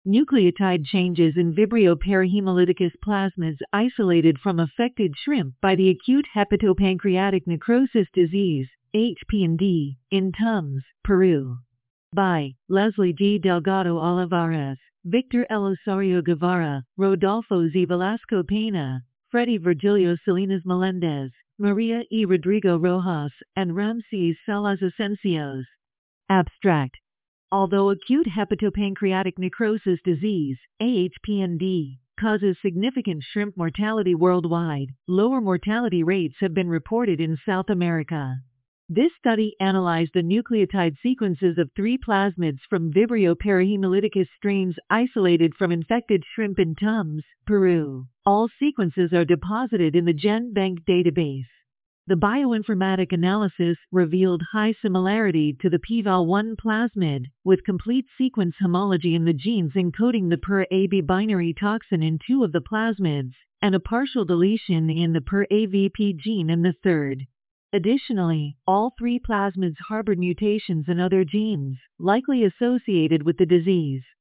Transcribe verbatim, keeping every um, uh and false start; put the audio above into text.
Nucleotide changes in Vibrio parahemolyticus plasmids isolated from affected shrimp by the acute hepatopancreatic necrosis disease, H P N D, in Tumbes, Peru. By Leslie G. Delgado Olivares, Victor L. Osorio Guevara, Rodolfo Z. Velasco Pena, Freddy Virgilio Salinas Melendez, Maria E. Rodrigo Rojas, and Ramses Salas Asencios. Abstract. Although acute hepatopancreatic necrosis disease, A H P N D, causes significant shrimp mortality worldwide, lower mortality rates have been reported in South America. This study analyzed the nucleotide sequences of three plasmids from Vibrio parahemolyticus strains isolated from infected shrimp in Tumbes, Peru. All sequences are deposited in the GenBank database. The bioinformatic analysis revealed high similarity to the P V A L one plasmid, with complete sequence homology in the genes encoding the P R A B binary toxin in two of the plasmids, and a partial deletion in the P R A V P gene in the third. Additionally, all three plasmids harbored mutations in other genes, likely associated with the disease.